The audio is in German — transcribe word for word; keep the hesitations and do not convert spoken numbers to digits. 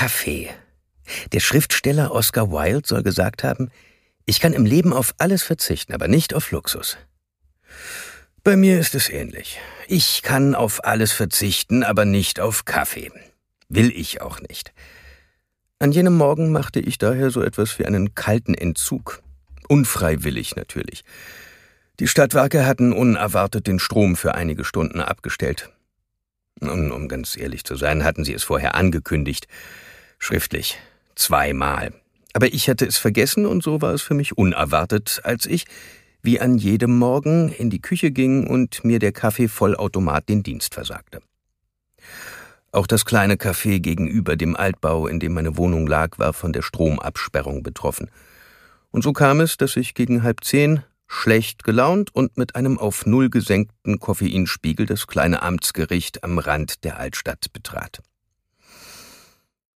Kaffee. Der Schriftsteller Oscar Wilde soll gesagt haben, ich kann im Leben auf alles verzichten, aber nicht auf Luxus. Bei mir ist es ähnlich. Ich kann auf alles verzichten, aber nicht auf Kaffee. Will ich auch nicht. An jenem Morgen machte ich daher so etwas wie einen kalten Entzug. Unfreiwillig natürlich. Die Stadtwerke hatten unerwartet den Strom für einige Stunden abgestellt. Und um ganz ehrlich zu sein, hatten sie es vorher angekündigt. Schriftlich. Zweimal. Aber ich hatte es vergessen und so war es für mich unerwartet, als ich, wie an jedem Morgen, in die Küche ging und mir der Kaffeevollautomat den Dienst versagte. Auch das kleine Café gegenüber dem Altbau, in dem meine Wohnung lag, war von der Stromabsperrung betroffen. Und so kam es, dass ich gegen halb zehn, schlecht gelaunt und mit einem auf Null gesenkten Koffeinspiegel das kleine Amtsgericht am Rand der Altstadt betrat.